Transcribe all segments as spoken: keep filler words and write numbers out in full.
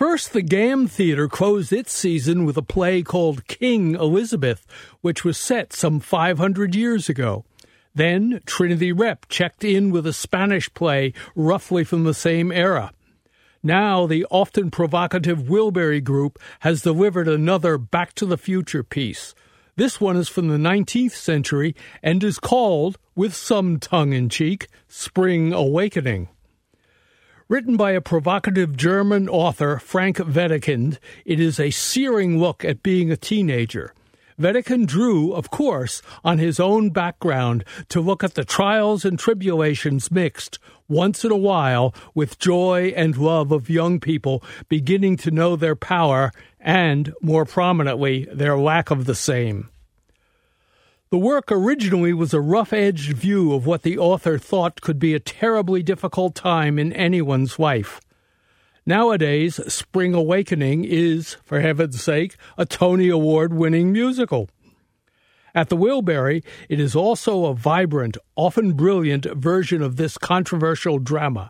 First, the GAM Theater closed its season with a play called King Elizabeth, which was set some five hundred years ago. Then, Trinity Rep checked in with a Spanish play roughly from the same era. Now, the often provocative Wilbury Group has delivered another Back to the Future piece. This one is from the nineteenth century and is called, with some tongue-in-cheek, Spring Awakening. Written by a provocative German author, Frank Wedekind, it is a searing look at being a teenager. Wedekind drew, of course, on his own background to look at the trials and tribulations mixed, once in a while, with joy and love of young people beginning to know their power and, more prominently, their lack of the same. The work originally was a rough-edged view of what the author thought could be a terribly difficult time in anyone's life. Nowadays, Spring Awakening is, for heaven's sake, a Tony Award-winning musical. At the Wilbury, it is also a vibrant, often brilliant version of this controversial drama.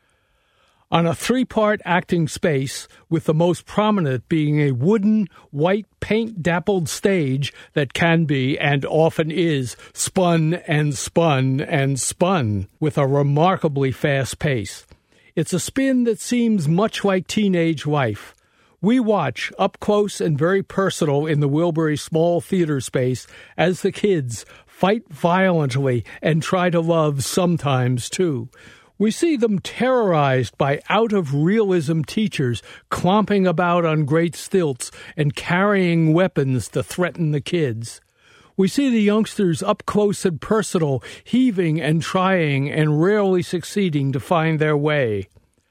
On a three-part acting space, with the most prominent being a wooden, white paint-dappled stage that can be, and often is, spun and spun and spun with a remarkably fast pace. It's a spin that seems much like teenage life. We watch, up close and very personal in the Wilbury small theater space, as the kids fight violently and try to love sometimes, too. We see them terrorized by out-of-realism teachers clomping about on great stilts and carrying weapons to threaten the kids. We see the youngsters up close and personal, heaving and trying and rarely succeeding to find their way.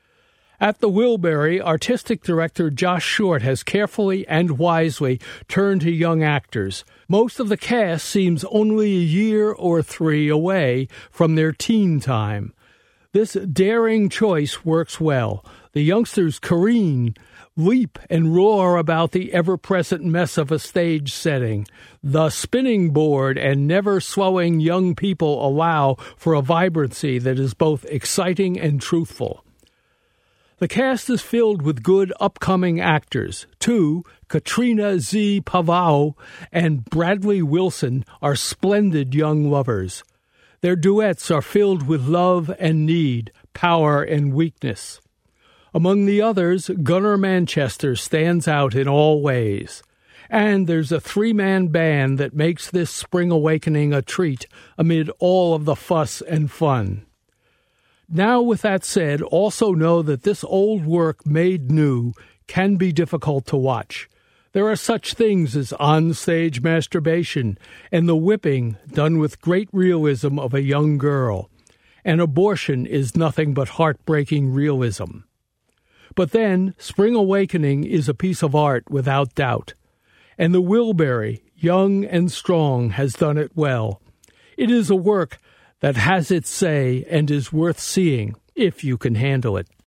At the Wilbury, artistic director Josh Short has carefully and wisely turned to young actors. Most of the cast seems only a year or three away from their teen time. This daring choice works well. The youngsters careen, leap, and roar about the ever-present mess of a stage setting. The spinning board and never-slowing young people allow for a vibrancy that is both exciting and truthful. The cast is filled with good upcoming actors. Two, Katrina Z. Pavao and Bradley Wilson, are splendid young lovers. Their duets are filled with love and need, power and weakness. Among the others, Gunnar Manchester stands out in all ways. And there's a three-man band that makes this Spring Awakening a treat amid all of the fuss and fun. Now, with that said, also know that this old work made new can be difficult to watch. There are such things as on-stage masturbation and the whipping done with great realism of a young girl. And abortion is nothing but heartbreaking realism. But then, Spring Awakening is a piece of art without doubt. And the Wilbury, young and strong, has done it well. It is a work that has its say and is worth seeing, if you can handle it.